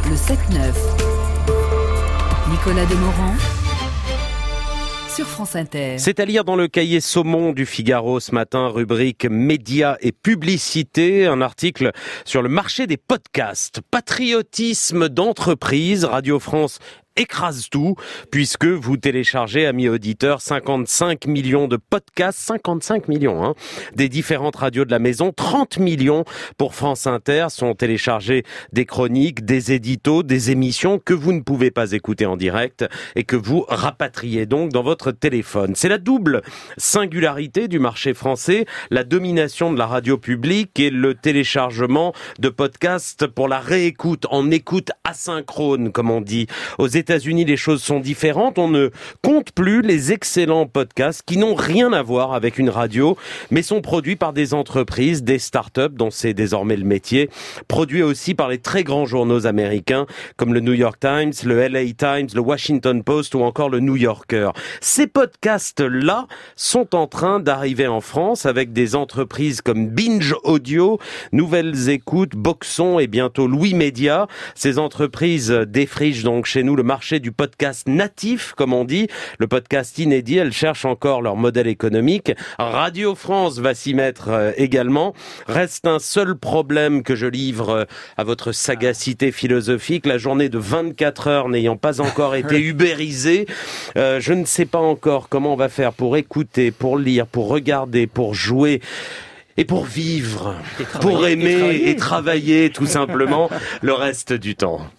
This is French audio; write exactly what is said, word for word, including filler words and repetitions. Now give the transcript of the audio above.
Le sept neuf. Nicolas Demorand sur France Inter. C'est à lire dans le cahier Saumon du Figaro ce matin, rubrique médias et publicité, un article sur le marché des podcasts. Patriotisme d'entreprise, Radio France écrase tout, puisque vous téléchargez, amis auditeurs, cinquante-cinq millions de podcasts, cinquante-cinq millions, hein, des différentes radios de la maison, trente millions pour France Inter, sont téléchargés des chroniques, des éditos, des émissions que vous ne pouvez pas écouter en direct et que vous rapatriez donc dans votre téléphone. C'est la double singularité du marché français, la domination de la radio publique et le téléchargement de podcasts pour la réécoute, en écoute asynchrone, comme on dit. Aux États-Unis, les choses sont différentes. On ne compte plus les excellents podcasts qui n'ont rien à voir avec une radio, mais sont produits par des entreprises, des start-up, dont c'est désormais le métier, produits aussi par les très grands journaux américains, comme le New York Times, le L A Times, le Washington Post ou encore le New Yorker. Ces podcasts-là sont en train d'arriver en France avec des entreprises comme Binge Audio, Nouvelles Écoutes, Boxon et bientôt Louis Média. Ces entreprises défrichent donc chez nous le marché du podcast natif, comme on dit, le podcast inédit. Elles cherchent encore leur modèle économique. Radio France va s'y mettre euh, également. Reste un seul problème que je livre euh, à votre sagacité philosophique. La journée de vingt-quatre heures n'ayant pas encore été ubérisée, euh, je ne sais pas encore comment on va faire pour écouter, pour lire, pour regarder, pour jouer et pour vivre, pour aimer et travailler tout simplement le reste du temps.